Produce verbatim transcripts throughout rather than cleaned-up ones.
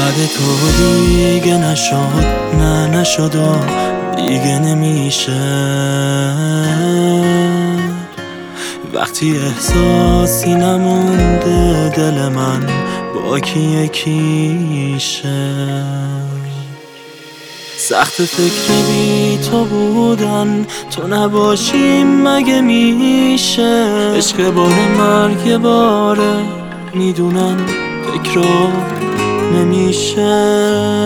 بعد تو دیگه نشد، نه نشد و دیگه نمیشه. وقتی احساسی نمونده دل من با کی یکیشه. سخت فکر بی تو بودن، تو نباشیم مگه میشه. عشق بار مرگ باره، میدونم تکرار نمیشه.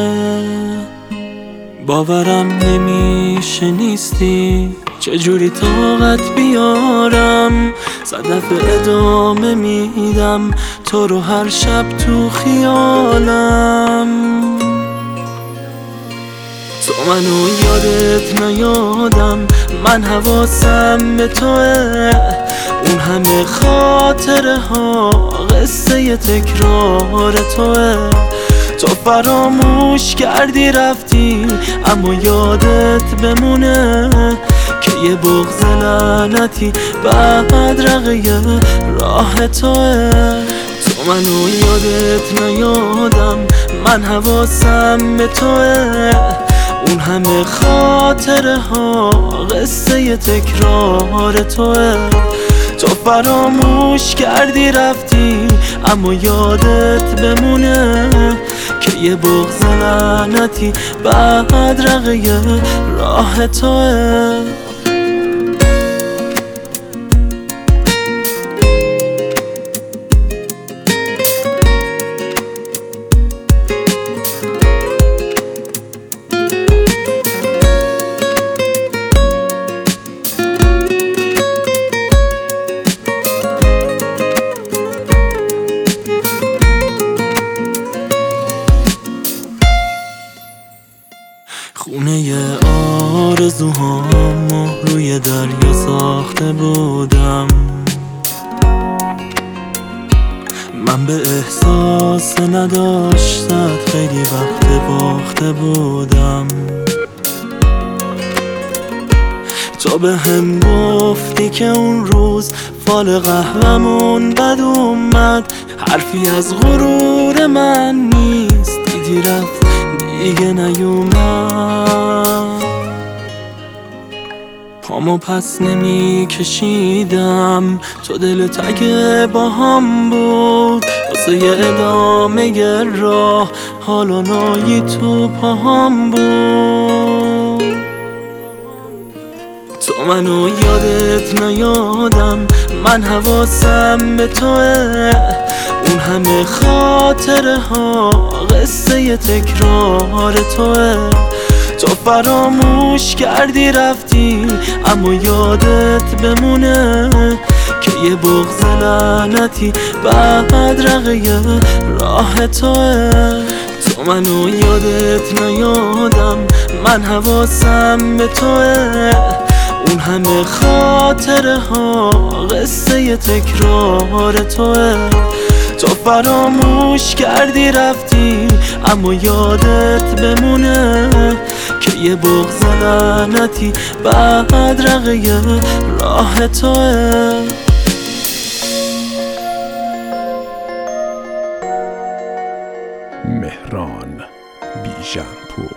باورم نمیشه نیستی، چجوری طاقت بیارم. صدف ادامه میدم تو رو هر شب تو خیالم. تو منو یادت نیادم، من حواسم به توه. اون همه خاطره ها قصه تکرار توه. تو فراموش کردی رفتی، اما یادت بمونه که یه بغض لعنتی بدرقه راه توه. تو منو یادت نیادم، من حواسم به توه. اون همه خاطره ها قصه تکرار توه. تو فراموش کردی رفتی، اما یادت بمونه که یه بغض لعنتی بدرقه راه توه. خونه آرزوهامو روی دریا ساخته بودم. من به احساس نداشتت خیلی وقت باخته بودم. تو به هم گفتی که اون روز فال قهوه‌مون بد اومد. حرفی از غرور من نیست، دیدی رفت دیگه نیومد. پامو پس نمی کشیدم، تو دلت اگه با هم بود واسه ادامه راه حال و نایی تو پاهم بود. تو منو یادت نیادم، من حواسم به توه. اون همه خاطره ها قصه تکرار توه. تو فراموش کردی رفتی، اما یادت بمونه که یه بغض لعنتی بدرقه راه توه. تو منو یادت نیادم، من حواسم به توه. اون همه خاطره ها قصه تکرار توه. تو فراموش کردی رفتی، اما یادت بمونه که یه بغض لعنتی بدرقه راه توه. مهران بیژن‌پور.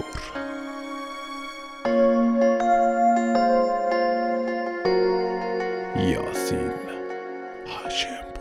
یاسین هاشم.